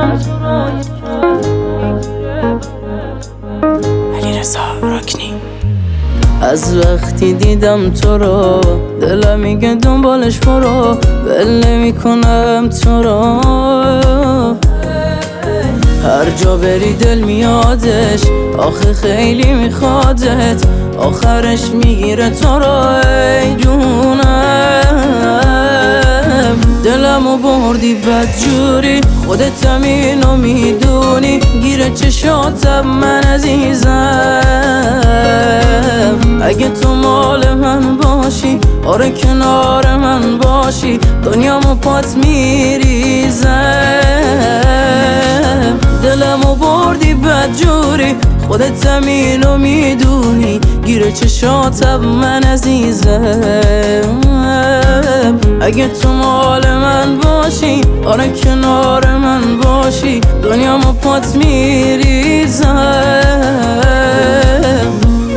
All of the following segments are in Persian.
علیرضا راکنی. از وقتی دیدم تو رو دلم میگه دنبالش برو، ول نمیکنم تو رو. هر جا بری دل میادش، آخه خیلی میخوادت، آخرش میگیره تو رو. ای جونم دلمو بردی بدجوری، خودت هم اینو میدونی، گیره چشاتم من عزیزم. اگه تو مال من باشی، آره کنار من باشی، دنیامو پات میریزم. دلمو بردی بدجوری، خودت هم اینو میدونی، گیره چشاتم من عزیزم. اگه تو مال من باشی، آره کنار من باشی، دنیامو پات میریزم.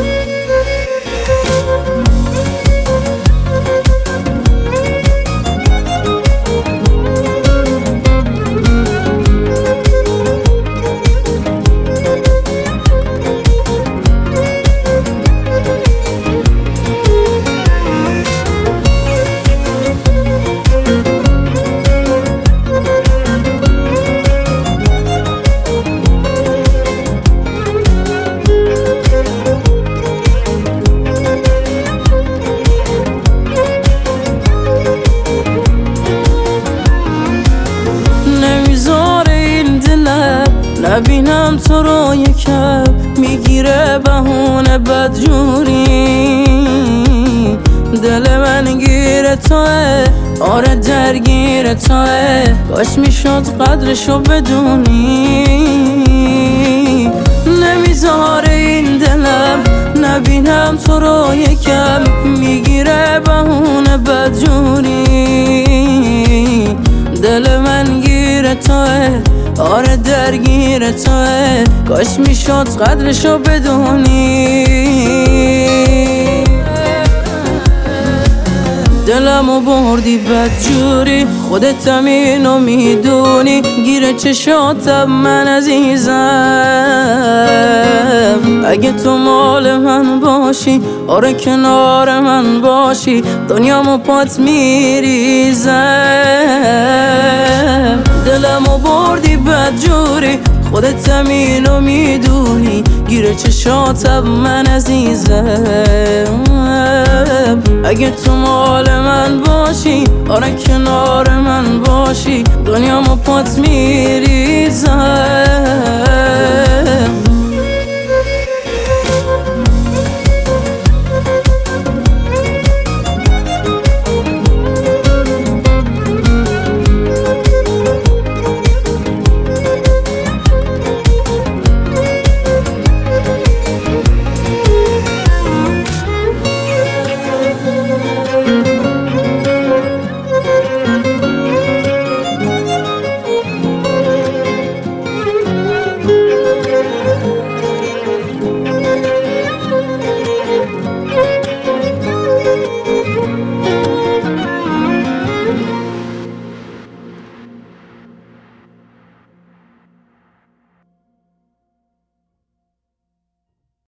نبینم تو رو یکم، میگیره بهونه بدجوری. دل من گیره توه، آره درگیر توه، کاش میشد قدرشو بدونی. نمیذاره این دلم نبینم تو رو یکم، میگیره بهونه بدجوری. دل من گیره توه، آره درگیر توه، کاش میشد قدرشو بدونی. دلمو بردی بدجوری، خودت هم اینو میدونی، گیره چشاتم من عزیزم. اگه تو مال من باشی، آره کنار من باشی، دنیامو پات میریزم. دلمو بردی بدجوری، خودت هم اینو میدونی، گیره چشاتم من عزیزم. اگه تو مال من باشی، آره کنار من باشی، دنیامو پات میریزم.